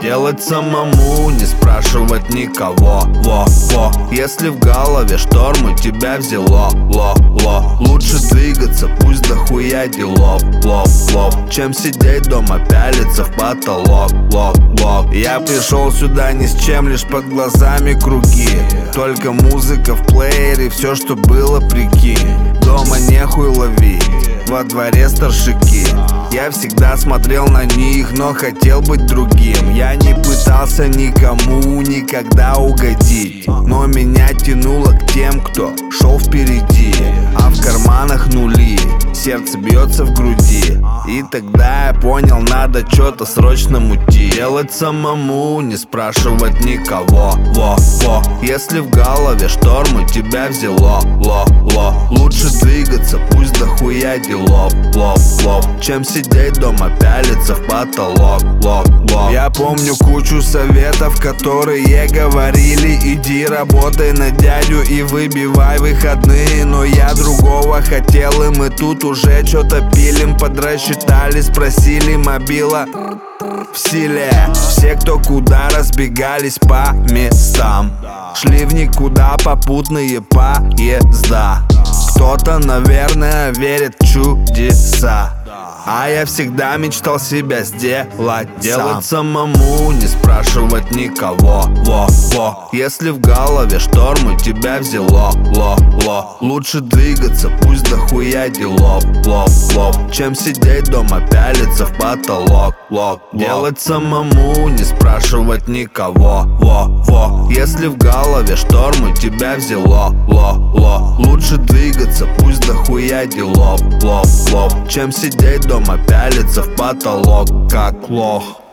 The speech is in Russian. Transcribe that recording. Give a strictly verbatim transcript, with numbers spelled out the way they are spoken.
Делать самому, не спрашивать никого. Во, во. Если в голове штормы тебя взяло, ло, ло. Лучше двигаться, пусть дохуя делов, лов, лов, чем сидеть дома, пялиться в потолок, лок, лок. Я пришел сюда ни с чем, лишь под глазами круги. Только музыка в плеере, все, что было, прикинь. Дома нехуй ловить, во дворе старшики. Я всегда смотрел на них, но хотел быть другим. Я не пытался никому никогда угодить, но меня тянуло к тем, кто шел впереди. А в карманах нули, сердце бьется в груди. И тогда я понял, надо что-то срочно мутить. Делать самому, не спрашивать никого. Во, во. Если в голове штормы тебя взяло, ло, ло. Лучше двигаться, пусть дохуя делов, лов, лов, чем сидеть дома, пялиться в потолок, лок, лок. Я помню кучу советов, которые говорили: иди работай на дядю и выбивай выходные. Но я другого хотел, и мы тут уже что-то пилим. Подрасчитали, спросили, мобила в силе. Все, кто куда, разбегались по местам, шли в никуда попутные поезда. Кто-то, наверное, верит в чудеса, а я всегда мечтал себя сделать Делать сам. Самому, не спрашивать никого. Во, во. Если в голове штормы тебя взяло, ло, ло. Лучше двигаться, пусть дохуя делов, лов, лов, чем сидеть дома, пялиться в потолок, лок, лок. Делать самому, не спрашивать никого. Во, во. Если в голове штормы тебя взяло, ло, ло. Лучше двигаться, пусть дохуя делов, лов, лов, чем сидеть дома, пялиться в потолок, как лох.